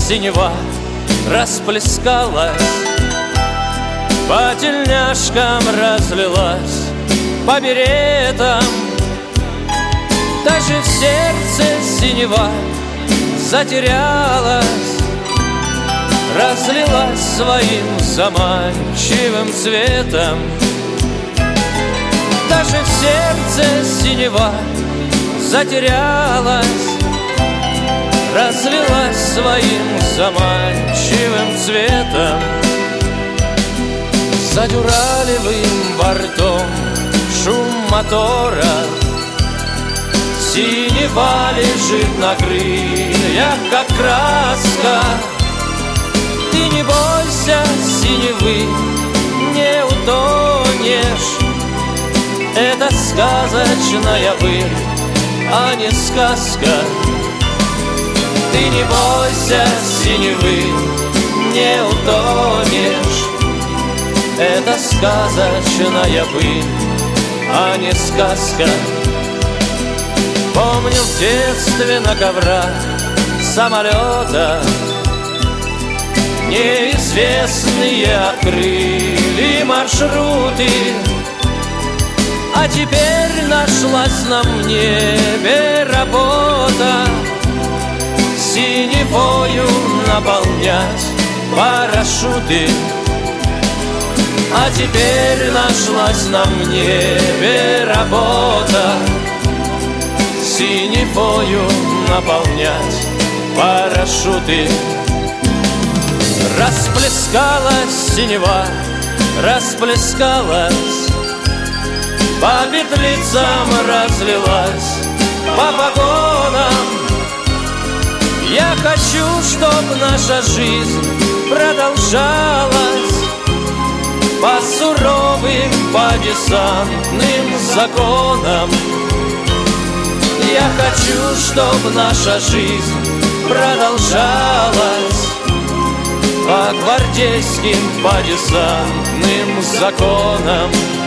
синева расплескалась, по тельняшкам разлилась, по беретам. Даже в сердце синева затерялась, разлилась своим заманчивым цветом. Даже в сердце синева затерялась, разлилась своим заманчивым цветом. За дюралевым бортом шум мотора, синева лежит на крыльях, как краска. Ты не бойся синевы, не утонешь. Это сказочная быль, а не сказка. Ты не бойся синевы, не утонешь. Это сказочная быль, а не сказка. Помню в детстве на коврах самолета неизвестные открыли маршруты. А теперь нашлась на небе работа синевою наполнять парашюты. А теперь нашлась на небе работа синевою наполнять парашюты. Расплескалась синева, расплескалась, по петлицам разлилась, по погонам. Я хочу, чтоб наша жизнь продолжалась по суровым, по десантным законам. Я хочу, чтоб наша жизнь продолжалась по гвардейским, по десантным законам.